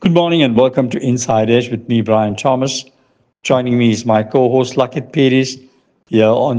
Good morning and welcome to Inside Edge with me, Brian Thomas. Joining me is my co host, Lakit Peris, here on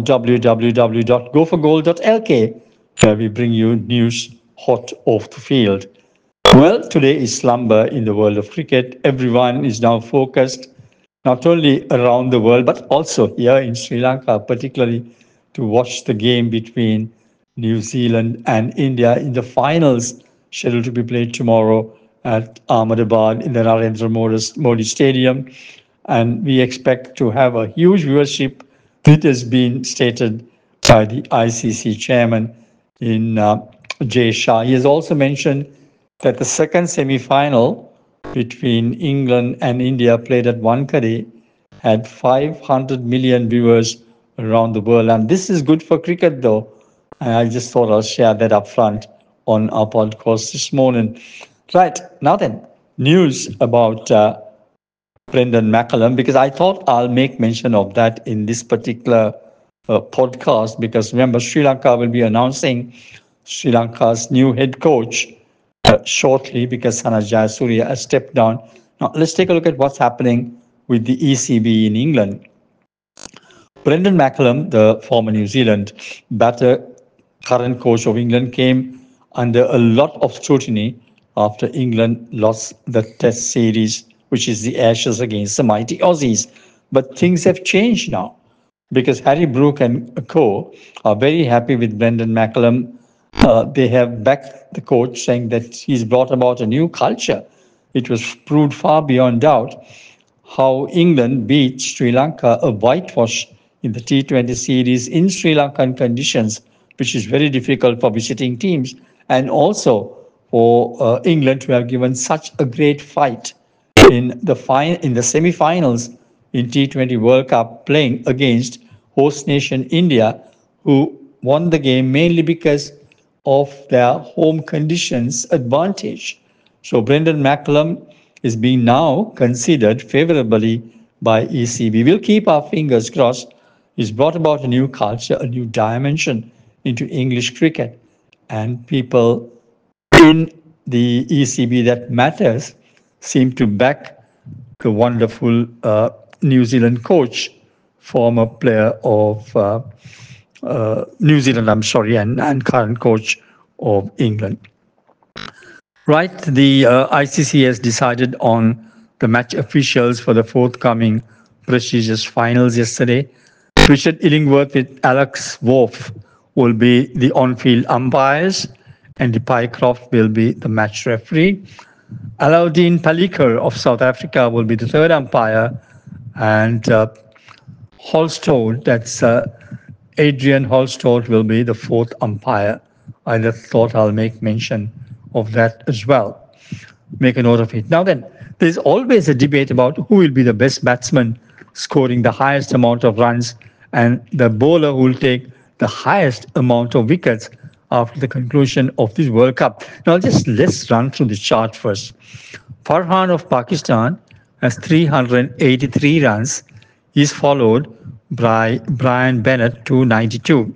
www.goforgold.lk, where we bring you news hot off the field. Well, today is slumber in the world of cricket. Everyone is now focused not only around the world, but also here in Sri Lanka, particularly to watch the game between New Zealand and India in the finals scheduled to be played tomorrow at Ahmedabad in the Narendra Modi Stadium. And we expect to have a huge viewership. It has been stated by the ICC chairman in Jay Shah. He has also mentioned that the second semi-final between England and India played at Wankhede had 500 million viewers around the world. And this is good for cricket, though. And I just thought I'll share that up front on our podcast this morning. Right, now then, news about Brendan McCullum, because I thought I'll make mention of that in this particular podcast, because remember, Sri Lanka will be announcing Sri Lanka's new head coach shortly because Sanat Jayasuriya has stepped down. Now, let's take a look at what's happening with the ECB in England. Brendan McCullum, the former New Zealand batter, current coach of England, came under a lot of scrutiny after England lost the Test series, which is the Ashes against the mighty Aussies. But things have changed now because Harry Brook and co are very happy with Brendan McCullum. They have backed the coach, saying that he's brought about a new culture. It was proved far beyond doubt how England beat Sri Lanka, a whitewash in the T20 series in Sri Lankan conditions, which is very difficult for visiting teams, and also for England to have given such a great fight in the semi-finals in T20 World Cup, playing against host nation India, who won the game mainly because of their home conditions advantage. So Brendan McCullum is being now considered favorably by ECB. We'll keep our fingers crossed. He's brought about a new culture, a new dimension into English cricket, and people in the ECB that matters seem to back the wonderful New Zealand coach, former player of New Zealand, I'm sorry, and current coach of England. Right, the ICC has decided on the match officials for the forthcoming prestigious finals yesterday. Richard Illingworth with Alex Wolff will be the on-field umpires, and the Pycroft will be the match referee. Alauddin Palikar of South Africa will be the third umpire, and Holstott, that's Adrian Holstott, will be the fourth umpire. I just thought I'll make mention of that as well. Make a note of it. Now then, there's always a debate about who will be the best batsman scoring the highest amount of runs and the bowler who will take the highest amount of wickets after the conclusion of this World Cup. Now let's run through the chart first. Farhan of Pakistan has 383 runs. He's followed by Brian Bennett, 292.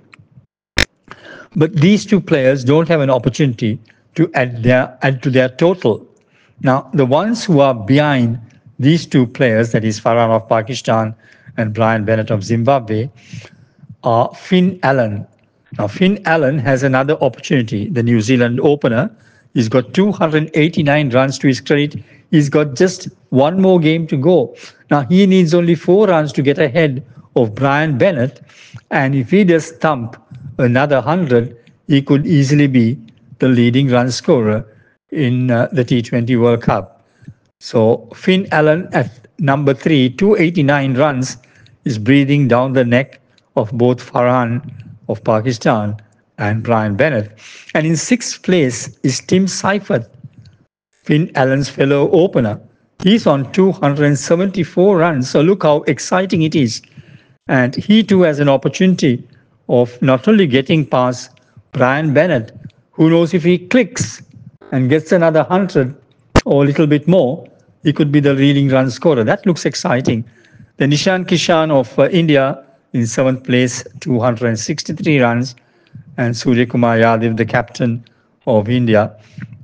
But these two players don't have an opportunity to add to their total. Now, the ones who are behind these two players, that is Farhan of Pakistan and Brian Bennett of Zimbabwe, are Finn Allen. Now, Finn Allen has another opportunity, the New Zealand opener. He's got 289 runs to his credit. He's got just one more game to go. Now, he needs only 4 runs to get ahead of Brian Bennett. And if he does thump another 100, he could easily be the leading run scorer in the T20 World Cup. So Finn Allen at number 3, 289 runs, is breathing down the neck of both Farhan of Pakistan and Brian Bennett. And in 6th place is Tim Seifert, Finn Allen's fellow opener. He's on 274 runs. So look how exciting it is. And he too has an opportunity of not only getting past Brian Bennett, who knows if he clicks and gets another 100 or a little bit more, he could be the leading run scorer. That looks exciting. The Nishan Kishan of India in 7th place, 263 runs, and Surya Kumar Yadav, the captain of India,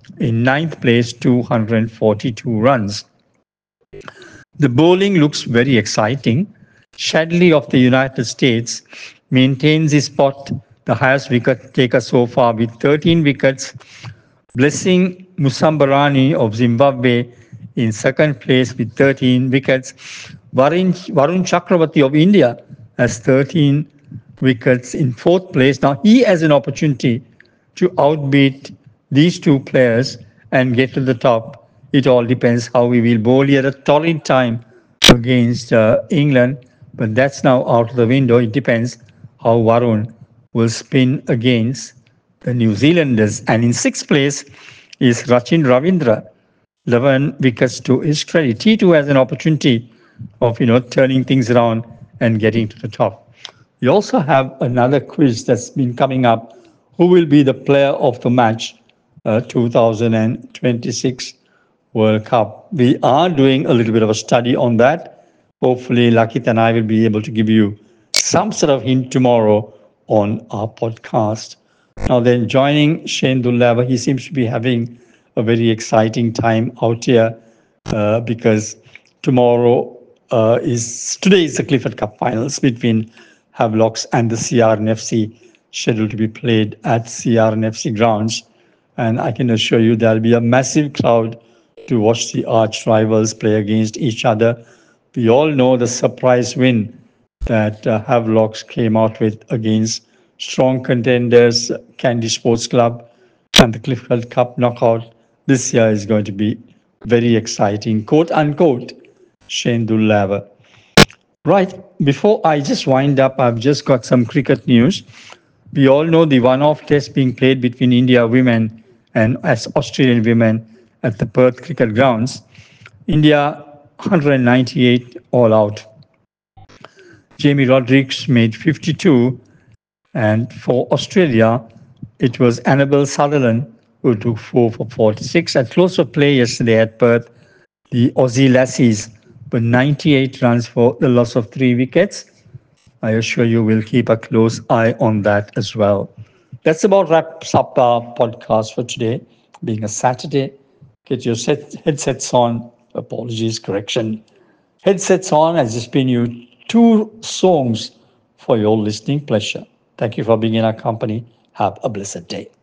In ninth place, 242 runs. The bowling looks very exciting. Shadley of the United States maintains his spot, the highest wicket taker so far, with 13 wickets. Blessing Musambarani of Zimbabwe in second place with 13 wickets. Varun Chakravarti of India has 13 wickets in fourth place. Now he has an opportunity to outbeat these two players and get to the top. It all depends how we will bowl here at a torrid time against England, but that's now out of the window. It depends how Varun will spin against the New Zealanders. And in sixth place is Rachin Ravindra, 11 wickets to his credit. T2 has an opportunity of turning things around and getting to the top. We also have another quiz that's been coming up. Who will be the player of the match 2026 World Cup? We are doing a little bit of a study on that. Hopefully, Lakit and I will be able to give you some sort of hint tomorrow on our podcast. Now then, joining Shane Dullava, he seems to be having a very exciting time out here because today is the Clifford Cup finals between Havelocks and the CRNFC, scheduled to be played at CRNFC grounds. And I can assure you there'll be a massive crowd to watch the arch rivals play against each other. We all know the surprise win that Havelocks came out with against strong contenders, Candy Sports Club, and the Clifford Cup knockout this year is going to be very exciting, quote unquote, Shane Dullava. Right, before I just wind up, I've just got some cricket news. We all know the one-off test being played between India women and Australian women at the Perth Cricket Grounds. India 198 all out. Jamie Rodrigues made 52, and for Australia, it was Annabel Sutherland who took 4 for 46. At close of play yesterday at Perth, the Aussie Lassies were 98 runs for the loss of 3 wickets. I assure you we'll keep a close eye on that as well. That's about wraps up our podcast for today. Being a Saturday, get your headsets on. Apologies, correction. Headsets on has just been you 2 songs for your listening pleasure. Thank you for being in our company. Have a blessed day.